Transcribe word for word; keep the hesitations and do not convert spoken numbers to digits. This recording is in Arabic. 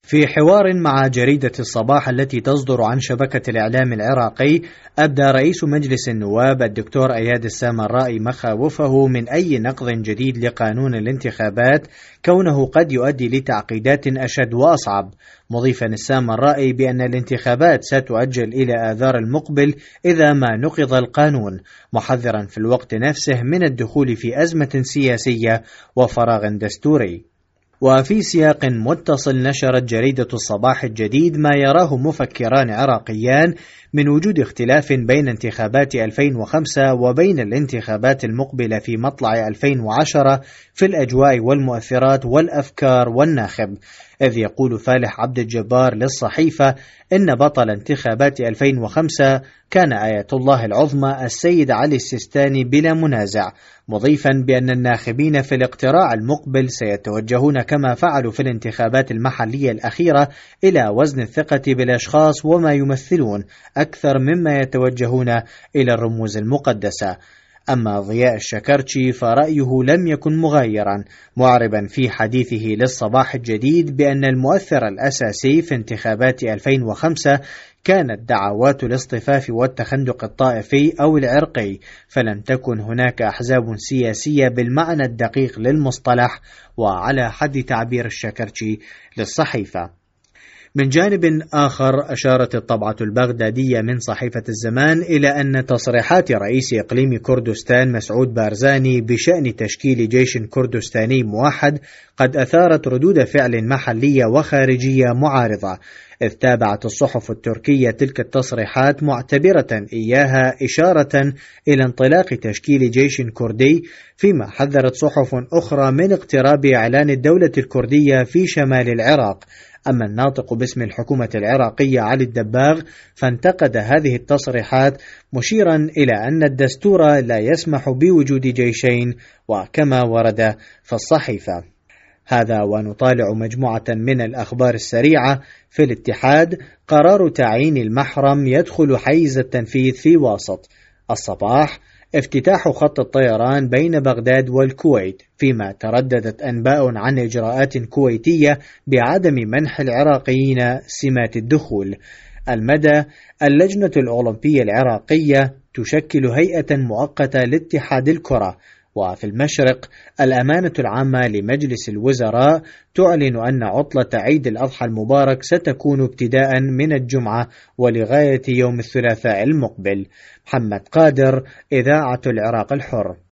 في حوار مع جريدة الصباح التي تصدر عن شبكة الإعلام العراقي، أبدى رئيس مجلس النواب الدكتور أياد السامرائي مخاوفه من أي نقض جديد لقانون الانتخابات، كونه قد يؤدي لتعقيدات أشد وأصعب، مضيفا السامرائي بأن الانتخابات ستؤجل إلى آذار المقبل إذا ما نقض القانون، محذرا في الوقت نفسه من الدخول في أزمة سياسية وفراغ دستوري. وفي سياق متصل، نشرت جريدة الصباح الجديد ما يراه مفكران عراقيان من وجود اختلاف بين انتخابات ألفين وخمسة وبين الانتخابات المقبلة في مطلع ألفين وعشرة في الأجواء والمؤثرات والأفكار والناخب، إذ يقول فالح عبد الجبار للصحيفة إن بطل انتخابات ألفين وخمسة كان آية الله العظمى السيد علي السيستاني بلا منازع، مضيفا بأن الناخبين في الاقتراع المقبل سيتوجهون كما فعلوا في الانتخابات المحلية الأخيرة إلى وزن الثقة بالأشخاص وما يمثلون أكثر مما يتوجهون إلى الرموز المقدسة. أما ضياء الشكرتشي فرأيه لم يكن مغايرا، معربا في حديثه للصباح الجديد بأن المؤثر الأساسي في انتخابات ألفين وخمسة كانت دعوات الاصطفاف والتخندق الطائفي أو العرقي، فلم تكن هناك أحزاب سياسية بالمعنى الدقيق للمصطلح، وعلى حد تعبير الشكرتشي للصحيفة. من جانب آخر، أشارت الطبعة البغدادية من صحيفة الزمان إلى أن تصريحات رئيس إقليم كردستان مسعود بارزاني بشأن تشكيل جيش كردستاني موحد قد أثارت ردود فعل محلية وخارجية معارضة، إذ تابعت الصحف التركية تلك التصريحات معتبرة إياها إشارة إلى انطلاق تشكيل جيش كردي، فيما حذرت صحف أخرى من اقتراب إعلان الدولة الكردية في شمال العراق. أما الناطق باسم الحكومة العراقية علي الدباغ فانتقد هذه التصريحات، مشيرا إلى أن الدستور لا يسمح بوجود جيشين، وكما ورد في الصحيفة. هذا ونطالع مجموعة من الأخبار السريعة. في الاتحاد، قرار تعيين المحرم يدخل حيز التنفيذ في واسط. الصباح، افتتاح خط الطيران بين بغداد والكويت، فيما ترددت أنباء عن إجراءات كويتية بعدم منح العراقيين سمات الدخول. المدى، اللجنة الأولمبية العراقية تشكل هيئة مؤقتة لاتحاد الكرة. وفي المشرق، الأمانة العامة لمجلس الوزراء تعلن أن عطلة عيد الأضحى المبارك ستكون ابتداء من الجمعة ولغاية يوم الثلاثاء المقبل. محمد قادر، إذاعة العراق الحر.